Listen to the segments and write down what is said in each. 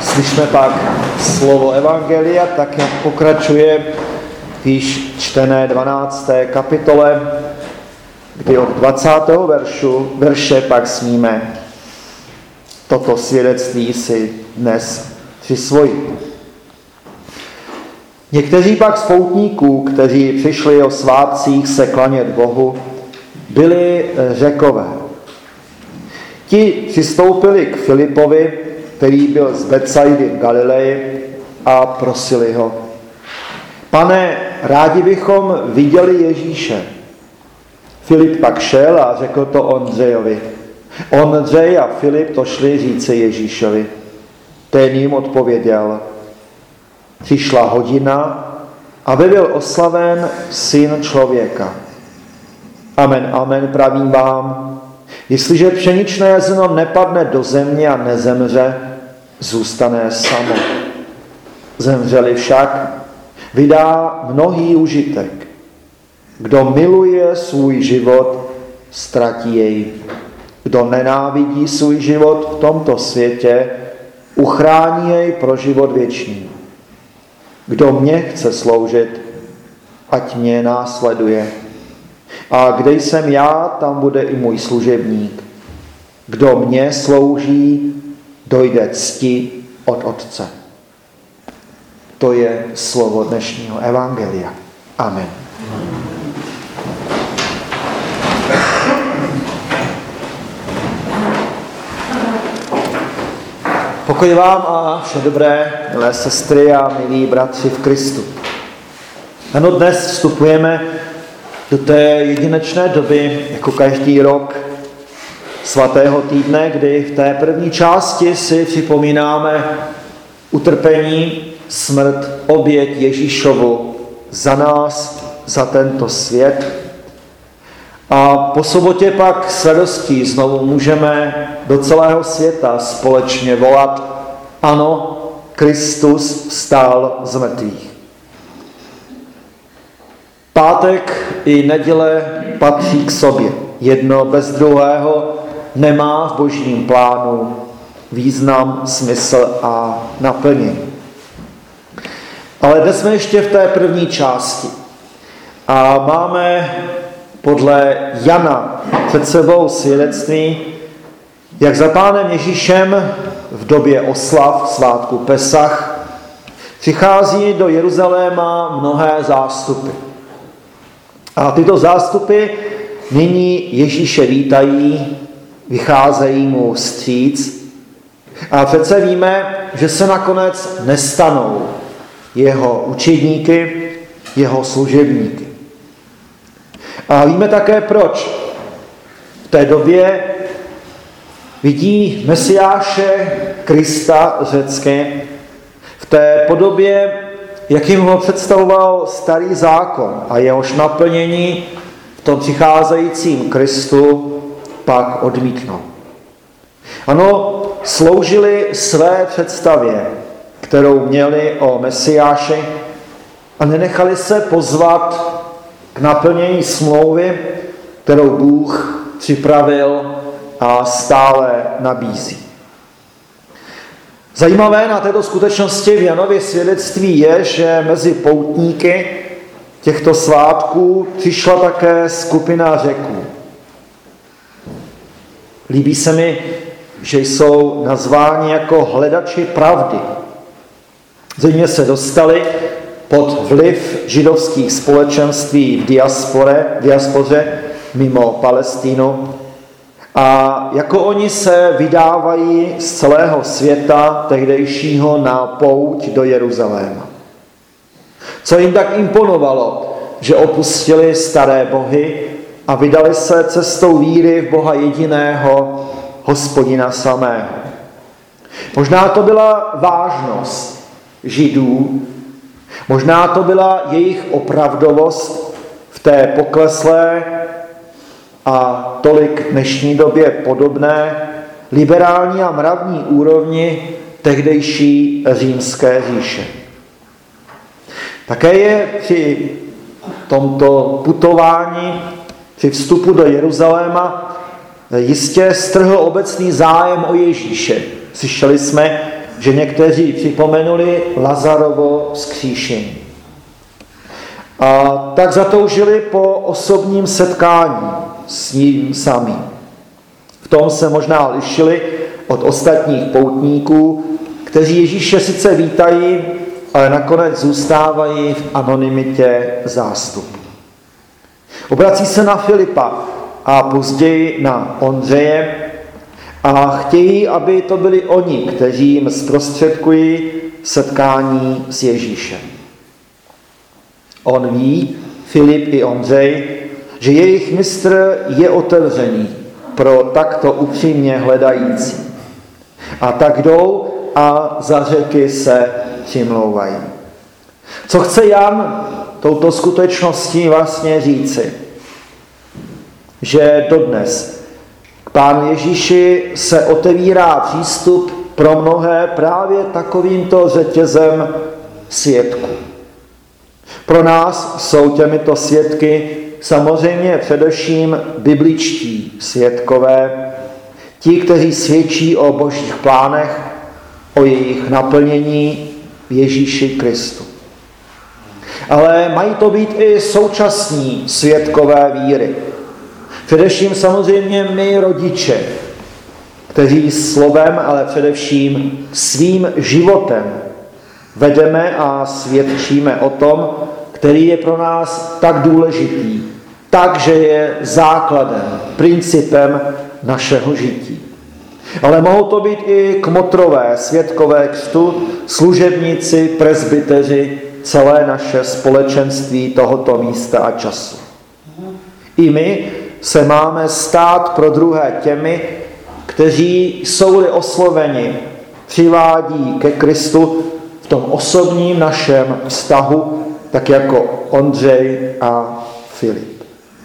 Slyšme pak slovo Evangelia, tak jak pokračuje v již čtené 12. kapitole, kdy od 20. verše pak smíme toto svědectví si dnes přisvojit. Někteří pak z poutníků, kteří přišli o svátcích se klanět Bohu, byli Řekové. Ti přistoupili k Filipovi, který byl z Betsaidy v Galileji, a prosili ho: Pane, rádi bychom viděli Ježíše. Filip pak šel a řekl to Ondřejovi. Ondřej a Filip to šli říci Ježíšovi. Ten jim odpověděl: Přišla hodina, aby byl oslaven Syn člověka. Amen, amen, pravím vám, jestliže pšeničné zrno nepadne do země a nezemře, zůstane samo. Zemřeli však, vydá mnohý užitek. Kdo miluje svůj život, ztratí jej. Kdo nenávidí svůj život v tomto světě, uchrání jej pro život věčný. Kdo mě chce sloužit, ať mě následuje. A kde jsem já, tam bude i můj služebník. Kdo mě slouží, dojde cti od Otce. To je slovo dnešního evangelia. Amen. Pokoj vám a vše dobré, milé sestry a milí bratři v Kristu. Ano, dnes vstupujeme do té jedinečné doby, jako každý rok, svatého týdne, kdy v té první části si připomínáme utrpení, smrt, oběť Ježíšovu za nás, za tento svět. A po sobotě pak s radostí znovu můžeme do celého světa společně volat: Ano, Kristus vstál z mrtvých. Pátek i neděle patří k sobě. Jedno bez druhého nemá v božím plánu význam, smysl a naplnění. Ale dnes jsme ještě v té první části a máme podle Jana před sebou svědectví, jak za Pánem Ježíšem v době oslav svátku Pesach přichází do Jeruzaléma mnohé zástupy. A tyto zástupy nyní Ježíše vítají, vycházejí mu vstříc a přece víme, že se nakonec nestanou jeho učedníky, jeho služebníky. A víme také proč. V té době vidí Mesiáše Krista řecky v té podobě, jakým ho představoval starý zákon, a jehož naplnění v tom přicházejícím Kristu pak odmítnou. Ano, sloužili své představě, kterou měli o Mesiáši, a nenechali se pozvat k naplnění smlouvy, kterou Bůh připravil a stále nabízí. Zajímavé na této skutečnosti v Janově svědectví je, že mezi poutníky těchto svátků přišla také skupina Řeků. Líbí se mi, že jsou nazváni jako hledači pravdy. Zřejmě se dostali pod vliv židovských společenství v diaspoře mimo Palestínu, a jako oni se vydávají z celého světa tehdejšího na pouť do Jeruzaléma. Co jim tak imponovalo, že opustili staré bohy a vydali se cestou víry v Boha jediného, Hospodina samého. Možná to byla vážnost Židů, možná to byla jejich opravdovost v té pokleslé a tolik dnešní době podobné liberální a mravní úrovni tehdejší římské říše. Také je při tomto putování, při vstupu do Jeruzaléma jistě strhl obecný zájem o Ježíše. Slyšeli jsme, že někteří připomenuli Lazarovo vzkříšení. A tak zatoužili po osobním setkání s ním samým. V tom se možná lišili od ostatních poutníků, kteří Ježíše sice vítají, ale nakonec zůstávají v anonymitě zástupu. Obrací se na Filipa a později na Ondřeje a chtějí, aby to byli oni, kteří jim zprostředkují setkání s Ježíšem. On ví, Filip i Ondřej, že jejich mistr je otevřený pro takto upřímně hledající. A tak jdou a za řeky se přimlouvají. Co chce Jan touto skutečností vlastně říci? Že dodnes k Pánu Ježíši se otevírá přístup pro mnohé právě takovýmto řetězem svědků. Pro nás jsou těmito svědky samozřejmě především bibličtí svědkové, ti, kteří svědčí o božích plánech, o jejich naplnění v Ježíši Kristu. Ale mají to být i současní svědkové víry. Především samozřejmě my rodiče, kteří slovem, ale především svým životem vedeme a svědčíme o tom, který je pro nás tak důležitý, takže je základem, principem našeho žití. Ale mohou to být i kmotrové, svědkové křtu, služebníci, presbyteři, celé naše společenství tohoto místa a času. I my se máme stát pro druhé těmi, kteří jsou-li osloveni, přivádí ke Kristu v tom osobním našem vztahu, tak jako Ondřej a Filip.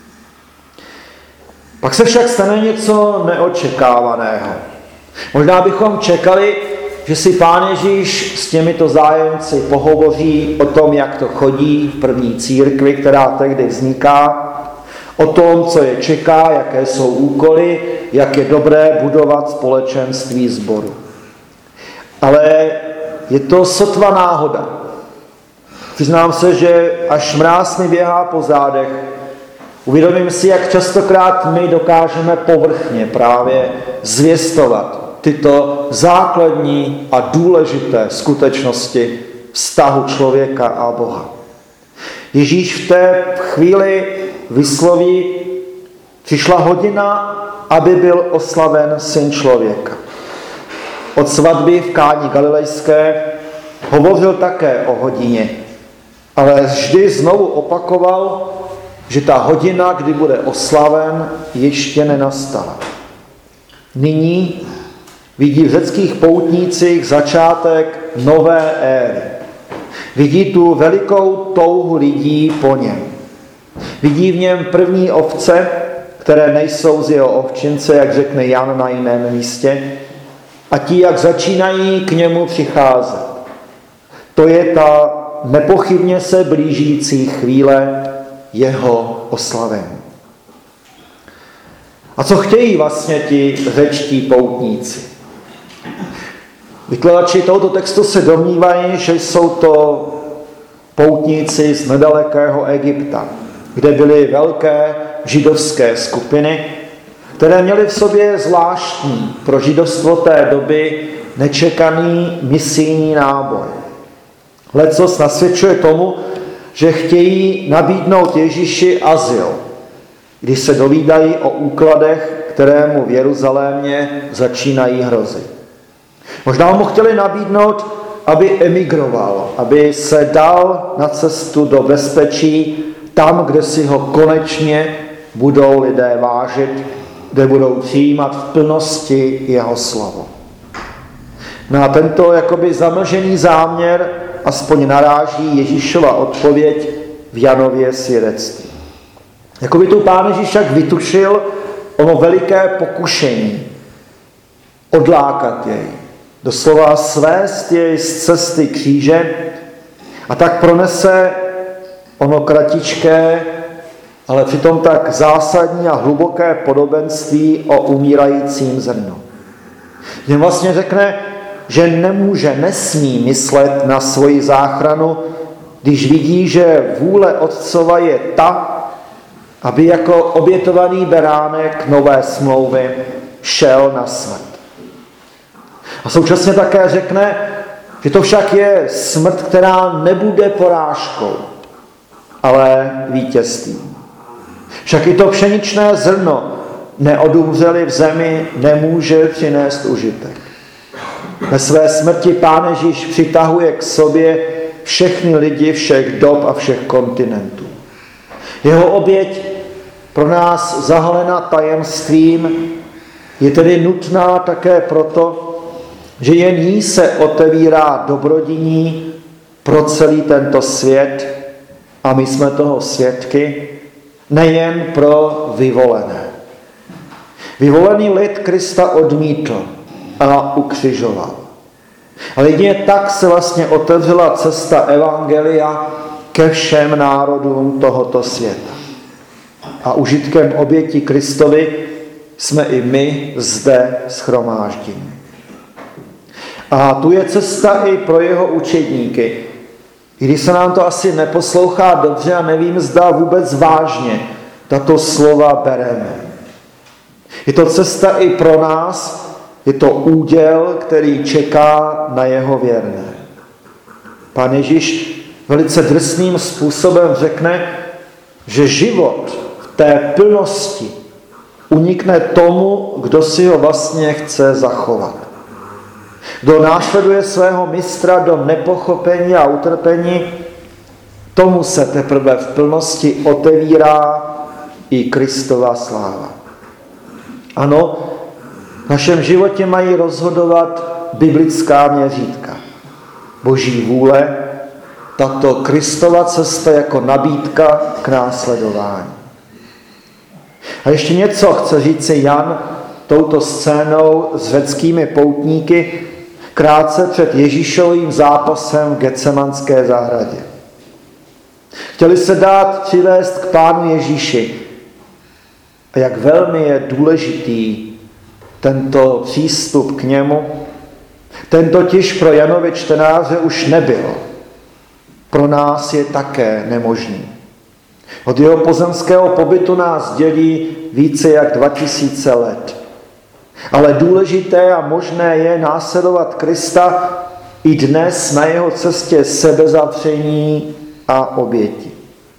Pak se však stane něco neočekávaného. Možná bychom čekali, že si Pán Ježíš s těmito zájemci pohovoří o tom, jak to chodí v první církvi, která tehdy vzniká, o tom, co je čeká, jaké jsou úkoly, jak je dobré budovat společenství sboru. Ale je to sotva náhoda. Přiznám se, že až mráz mi běhá po zádech, uvědomím si, jak častokrát my dokážeme povrchně právě zvěstovat tyto základní a důležité skutečnosti vztahu člověka a Boha. Ježíš v té chvíli vysloví, přišla hodina, aby byl oslaven Syn člověka. Od svatby v Káni Galilejské hovořil také o hodině, ale vždy znovu opakoval, že ta hodina, kdy bude oslaven, ještě nenastala. Nyní vidí v řeckých poutnících začátek nové éry. Vidí tu velikou touhu lidí po něm. Vidí v něm první ovce, které nejsou z jeho ovčince, jak řekne Jan na jiném místě, a ti, jak začínají k němu přicházet. To je ta nepochybně se blížící chvíle jeho oslavení. A co chtějí vlastně ti řečtí poutníci? Vykladači tohoto textu se domnívají, že jsou to poutníci z nedalekého Egypta, kde byly velké židovské skupiny, které měly v sobě zvláštní pro židovstvo té doby nečekaný misijní náboj. Lecos nasvědčuje tomu, že chtějí nabídnout Ježíši azyl, když se dovídají o úkladech, které mu v Jeruzalémě začínají hrozit. Možná mu chtěli nabídnout, aby emigroval, aby se dal na cestu do bezpečí, tam, kde si ho konečně budou lidé vážit, kde budou přijímat v plnosti jeho slovo. Na tento jakoby zamlžený záměr aspoň naráží Ježíšova odpověď v Janově svědectví. Jakoby tu Pán Ježíš však vytušil ono veliké pokušení odlákat jej, doslova svést jej z cesty kříže, a tak pronese ono kratičké, ale přitom tak zásadní a hluboké podobenství o umírajícím zrnu. Jen vlastně řekne, že nesmí myslet na svoji záchranu, když vidí, že vůle Otcova je ta, aby jako obětovaný beránek nové smlouvy šel na smrt. A současně také řekne, že to však je smrt, která nebude porážkou, ale vítězstvím. Však i to pšeničné zrno neodumřeli v zemi nemůže přinést užitek. Ve své smrti Pán Ježíš přitahuje k sobě všechny lidi všech dob a všech kontinentů. Jeho oběť pro nás zahalena tajemstvím je tedy nutná také proto, že jen jí se otevírá dobrodiní pro celý tento svět a my jsme toho svědky, nejen pro vyvolené. Vyvolený lid Krista odmítl a ukřižoval. Ale jedině tak se vlastně otevřela cesta evangelia ke všem národům tohoto světa. A užitkem oběti Kristovi jsme i my zde shromážděni. A tu je cesta i pro jeho učedníky. I když se nám to asi neposlouchá dobře a nevím, zda vůbec vážně tato slova bereme. Je to cesta i pro nás, je to úděl, který čeká na jeho věrné. Pán Ježíš velice drsným způsobem řekne, že život v té plnosti unikne tomu, kdo si ho vlastně chce zachovat. Kdo následuje svého mistra do nepochopení a utrpení, tomu se teprve v plnosti otevírá i Kristova sláva. Ano, v našem životě mají rozhodovat biblická měřítka. Boží vůle, tato Kristova cesta jako nabídka k následování. A ještě něco chce říci Jan touto scénou s řeckými poutníky krátce před Ježíšovým zápasem v Getsemanské zahradě. Chtěli se dát přivést k Pánu Ježíši. A jak velmi je důležitý tento přístup k němu, ten totiž pro Janovi čtenáře už nebyl. Pro nás je také nemožný. Od jeho pozemského pobytu nás dělí více jak 2000 let. Ale důležité a možné je následovat Krista i dnes na jeho cestě sebezapření a oběti.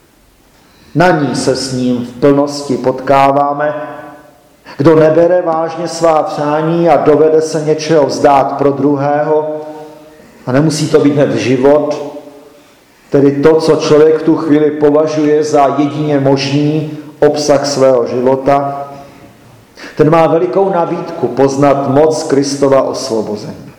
Na ní se s ním v plnosti potkáváme. Kdo nebere vážně svá přání a dovede se něčeho vzdát pro druhého, a nemusí to být hned život, tedy to, co člověk v tu chvíli považuje za jedině možný obsah svého života, ten má velikou nabídku poznat moc Kristova osvobození.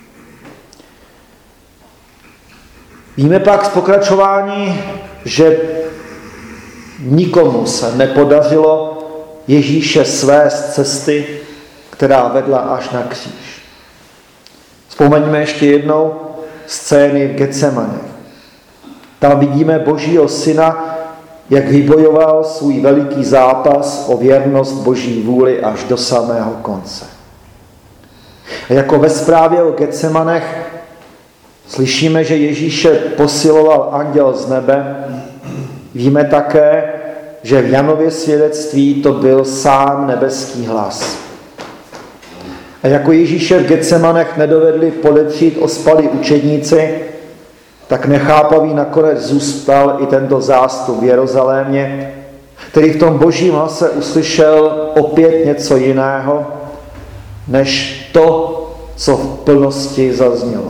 Víme pak z pokračování, že nikomu se nepodařilo Ježíše svést cesty, která vedla až na kříž. Vzpomeňme ještě jednou scény v Getsemanech. Tam vidíme Božího syna, jak vybojoval svůj veliký zápas o věrnost Boží vůli až do samého konce. A jako ve zprávě o Getsemanech slyšíme, že Ježíše posiloval anděl z nebe. Víme také, že v Janově svědectví to byl sám nebeský hlas. A jako Ježíše v Getsemanech nedovedli podepřít ospalí učedníci, tak nechápavý nakonec zůstal i tento zástup v Jeruzalémě, který v tom Božím hlase uslyšel opět něco jiného, než to, co v plnosti zaznělo.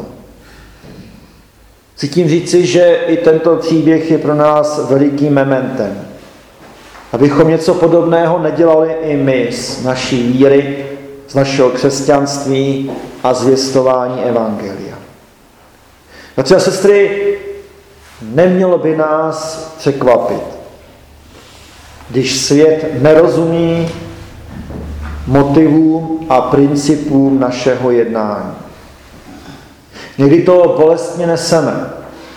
Chci tím říci, že i tento příběh je pro nás velikým mementem. Abychom něco podobného nedělali i my z naší víry, z našeho křesťanství a zvěstování evangelia. Bratři a sestry, nemělo by nás překvapit, když svět nerozumí motivům a principům našeho jednání. Někdy to bolestně neseme.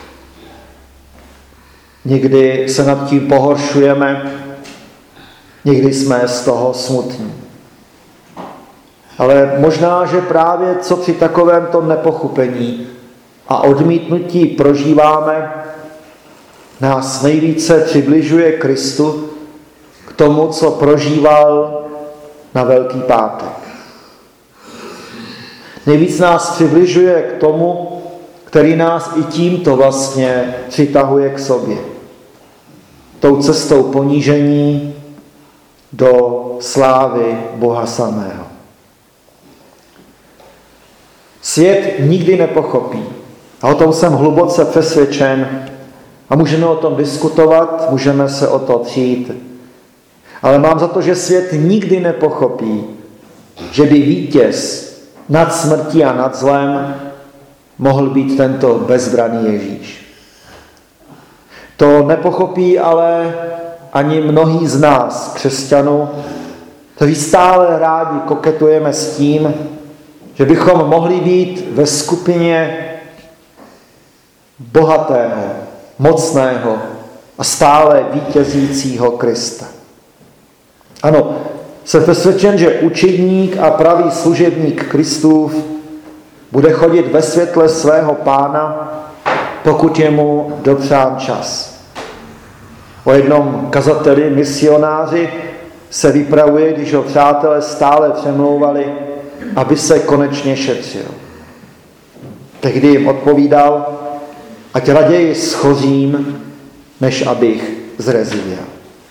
Někdy se nad tím pohoršujeme, někdy jsme z toho smutní. Ale možná, že právě co při takovémto nepochopení a odmítnutí prožíváme, nás nejvíce přibližuje Kristu k tomu, co prožíval na Velký pátek. Nejvíc nás přibližuje k tomu, který nás i tímto vlastně přitahuje k sobě. Tou cestou ponížení do slávy Boha samého. Svět nikdy nepochopí. A o tom jsem hluboce přesvědčen. A můžeme o tom diskutovat, můžeme se o to přijít. Ale mám za to, že svět nikdy nepochopí, že by vítěz nad smrtí a nad zlem mohl být tento bezbranný Ježíš. To nepochopí ale ani mnohí z nás, křesťanů, kteří stále rádi koketujeme s tím, že bychom mohli být ve skupině bohatého, mocného a stále vítězícího Krista. Ano, jsem přesvědčen, že učedník a pravý služebník Kristův bude chodit ve světle svého Pána, pokud je mu dopřán čas. O jednom kazateli, misionáři, se vypravuje, když ho přátelé stále přemlouvali, aby se konečně šetřil. Tehdy jim odpovídal, ať raději schořím, než abych zrezivěl.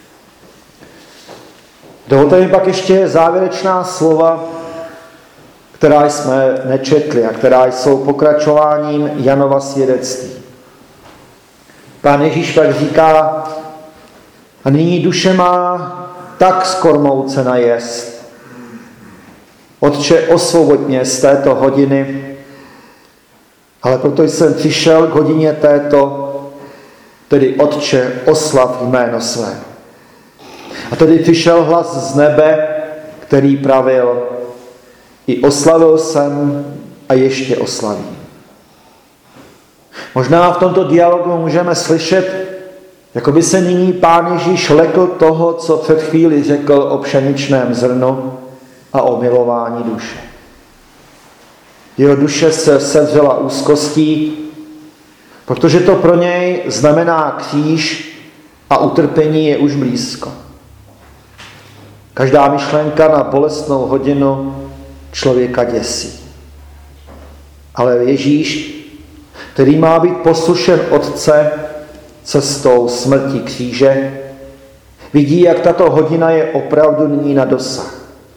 Dovolte mi pak ještě závěrečná slova, která jsme nečetli a která jsou pokračováním Janova svědectví. Pán Ježíš tak říká, a nyní duše má tak skormoucena jest. Otče, osvoboď mě z této hodiny, ale proto jsem přišel k hodině této, tedy Otče, oslav jméno své. A tedy přišel hlas z nebe, který pravil, i oslavil jsem a ještě oslavím. Možná v tomto dialogu můžeme slyšet, jako by se nyní Pán Ježíš lekl toho, co před chvíli řekl o pšeničném zrnu a o milování duše. Jeho duše se sevřela úzkostí, protože to pro něj znamená kříž a utrpení je už blízko. Každá myšlenka na bolestnou hodinu člověka děsí. Ale Ježíš, který má být poslušen Otce cestou smrti kříže, vidí, jak tato hodina je opravdu nyní na dosah.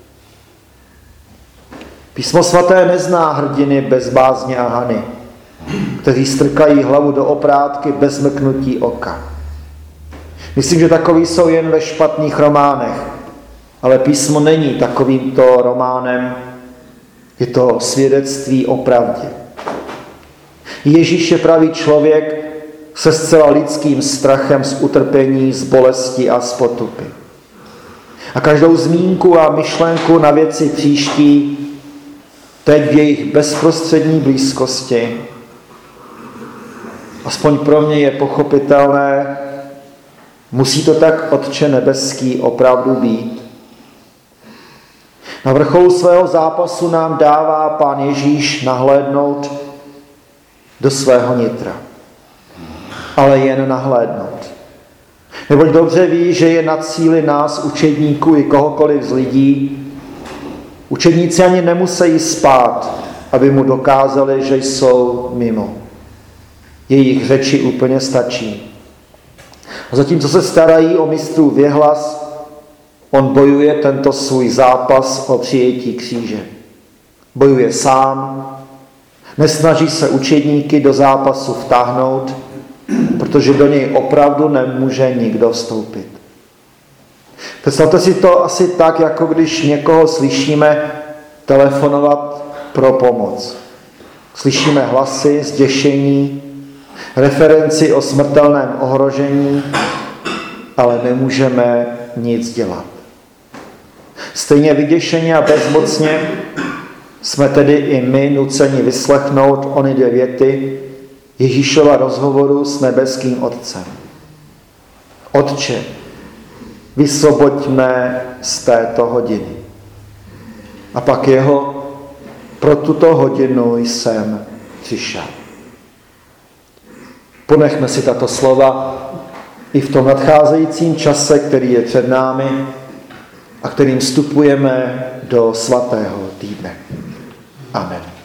Písmo svaté nezná hrdiny bez bázně a hany, kteří strkají hlavu do oprátky bez mrknutí oka. Myslím, že takoví jsou jen ve špatných románech, ale písmo není takovýmto románem, je to svědectví o pravdě. Ježíš je pravý člověk se zcela lidským strachem z utrpení, z bolesti a z potupy. A každou zmínku a myšlenku na věci příští, teď v jejich bezprostřední blízkosti, aspoň pro mě je pochopitelné, musí to tak, Otče nebeský, opravdu být. Na vrcholu svého zápasu nám dává Pán Ježíš nahlédnout do svého nitra. Ale jen nahlédnout. Neboť dobře ví, že je nad síly nás, učedníků i kohokoliv z lidí. Učedníci ani nemusí spát, aby mu dokázali, že jsou mimo. Jejich řeči úplně stačí. A zatímco se starají o mistrův věhlas, on bojuje tento svůj zápas o přijetí kříže. Bojuje sám, nesnaží se učedníky do zápasu vtáhnout, protože do něj opravdu nemůže nikdo vstoupit. Představte si to asi tak, jako když někoho slyšíme telefonovat pro pomoc. Slyšíme hlasy, zděšení, referenci o smrtelném ohrožení, ale nemůžeme nic dělat. Stejně vyděšeně a bezmocně jsme tedy i my nuceni vyslechnout ony dvě věty Ježíšova rozhovoru s nebeským Otcem. Otče, vysvoboď mne z této hodiny. A pak jeho: pro tuto hodinu jsem přišel. Ponechme si tato slova i v tom nadcházejícím čase, který je před námi a kterým vstupujeme do svatého týdne. Amen.